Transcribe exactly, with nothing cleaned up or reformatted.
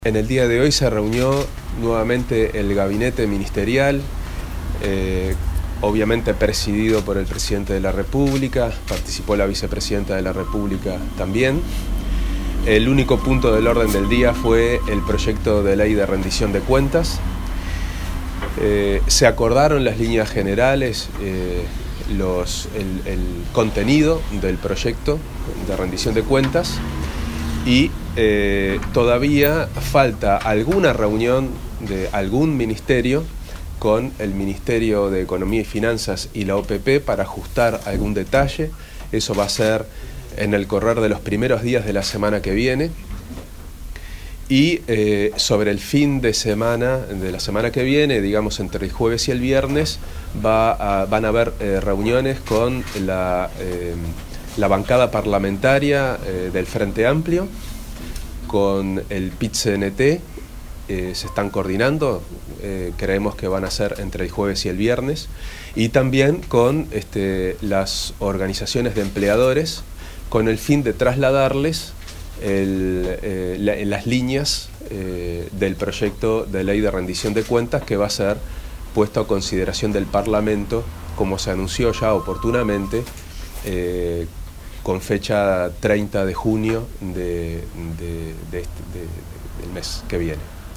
En el día de hoy se reunió nuevamente el gabinete ministerial, eh, obviamente presidido por el presidente de la República, participó la vicepresidenta de la República también. El único punto del orden del día fue el proyecto de ley de rendición de cuentas. Eh, se acordaron las líneas generales, eh, los, el, el contenido del proyecto de rendición de cuentas y eh, todavía falta alguna reunión de algún ministerio con el Ministerio de Economía y Finanzas y la O P P para ajustar algún detalle. Eso va a ser en el correr de los primeros días de la semana que viene. Y eh, sobre el fin de semana, de la semana que viene, digamos entre el jueves y el viernes, va a, van a haber eh, reuniones con la, eh, la bancada parlamentaria eh, del Frente Amplio, con el P I T C N T, eh, se están coordinando, eh, creemos que van a ser entre el jueves y el viernes, y también con este, las organizaciones de empleadores, con el fin de trasladarles el, eh, la, las líneas eh, del proyecto de ley de rendición de cuentas que va a ser puesto a consideración del Parlamento, como se anunció ya oportunamente, eh, con fecha treinta de junio de, de, de este, de, del mes que viene.